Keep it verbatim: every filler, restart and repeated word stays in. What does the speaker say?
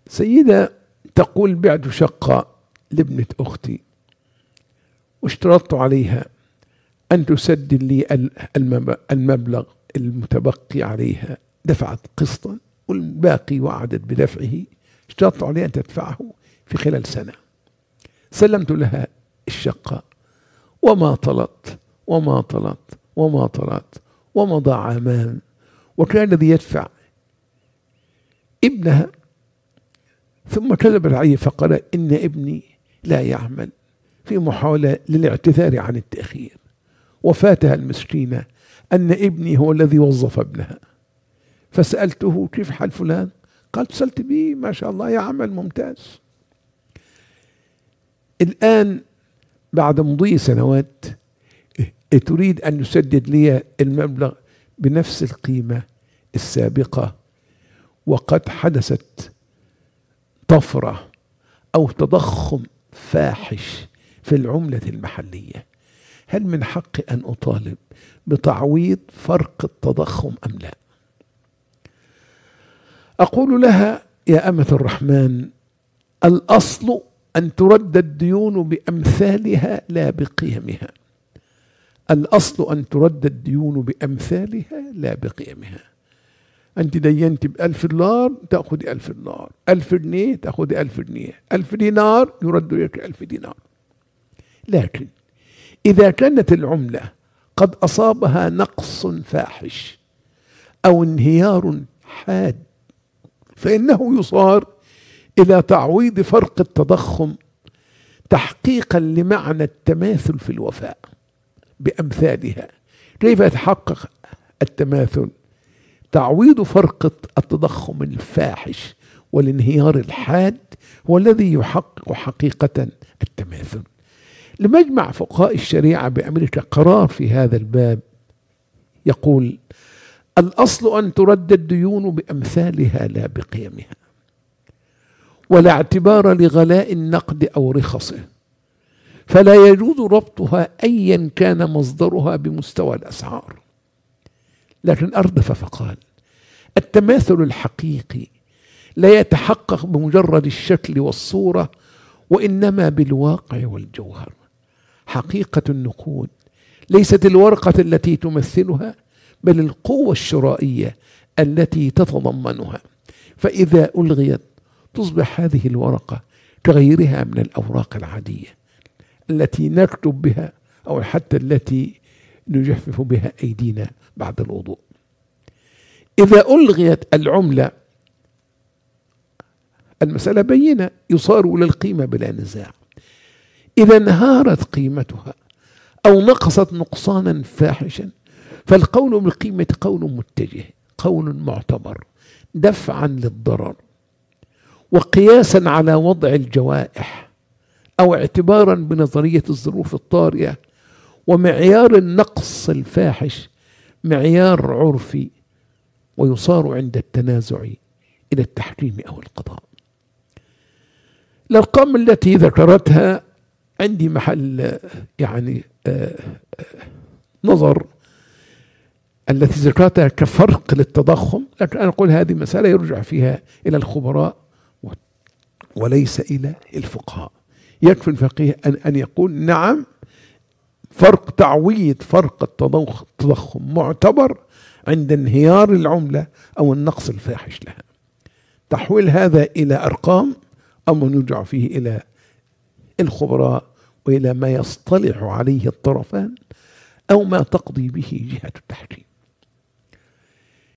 سيدة تقول: بعت شقة لابنة أختي واشترطت عليها أن تسدد لي المبلغ المتبقي عليها، دفعت قسطا والباقي وعدت بدفعه، اشترطت عليها أن تدفعه في خلال سنة. سلمت لها الشقة وما طلت وما طلت وما طلت ومضى عامان، وكان الذي يدفع ابنها، ثم كذبت عليه فقال: إن ابني لا يعمل، في محاولة للاعتذار عن التأخير، وفاتها المسكينة أن ابني هو الذي وظف ابنها. فسألته: كيف حال فلان؟ قال: اتصلت به ما شاء الله يعمل ممتاز. الآن بعد مضي سنوات تريد أن يسدد لي المبلغ بنفس القيمة السابقة، وقد حدثت طفرة أو تضخم فاحش في العملة المحلية. هل من حقي أن أطالب بتعويض فرق التضخم أم لا؟ أقول لها: يا أمة الرحمن، الأصل أن ترد الديون بأمثالها لا بقيمها. الأصل أن ترد الديون بأمثالها لا بقيمها. أنت دينت بألف دولار تأخذ ألف دولار، ألف جنيه تأخذ ألف جنيه، ألف دينار يرد لك ألف دينار. لكن إذا كانت العملة قد أصابها نقص فاحش أو انهيار حاد، فإنه يصار إلى تعويض فرق التضخم تحقيقا لمعنى التماثل في الوفاء بأمثالها. كيف يتحقق التماثل؟ تعويض فرق التضخم الفاحش والانهيار الحاد هو الذي يحقق حقيقة التماثل. لمجمع فقهاء الشريعة بأمريكا قرار في هذا الباب يقول: الأصل أن ترد الديون بأمثالها لا بقيمها، ولا اعتبار لغلاء النقد أو رخصه، فلا يجوز ربطها أيا كان مصدرها بمستوى الأسعار. لكن أردف فقال: التماثل الحقيقي لا يتحقق بمجرد الشكل والصورة، وإنما بالواقع والجوهر. حقيقة النقود ليست الورقة التي تمثلها، بل القوة الشرائية التي تتضمنها. فإذا ألغيت تصبح هذه الورقة كغيرها من الأوراق العادية التي نكتب بها أو حتى التي نجفف بها أيدينا بعد الوضوء. إذا ألغيت العملة المسألة بينة، يصار إلى القيمة بلا نزاع. إذا انهارت قيمتها أو نقصت نقصانا فاحشا، فالقول بالقيمة قول متجه، قول معتبر دفعا للضرر وقياسا على وضع الجوائح، أو اعتبارا بنظرية الظروف الطارئة. ومعيار النقص الفاحش معيار عرفي، ويصار عند التنازع إلى التحكيم أو القضاء. الأرقام التي ذكرتها عندي محل يعني آه آه نظر، التي ذكرتها كفرق للتضخم، لكن أنا أقول هذه مسألة يرجع فيها إلى الخبراء وليس إلى الفقهاء. يكفي الفقيه أن أن يقول: نعم، فرق تعويض فرق التضخم معتبر عند انهيار العملة أو النقص الفاحش لها. تحويل هذا إلى أرقام أمر يرجع فيه إلى الخبراء وإلى ما يصطلح عليه الطرفان أو ما تقضي به جهة التحكيم.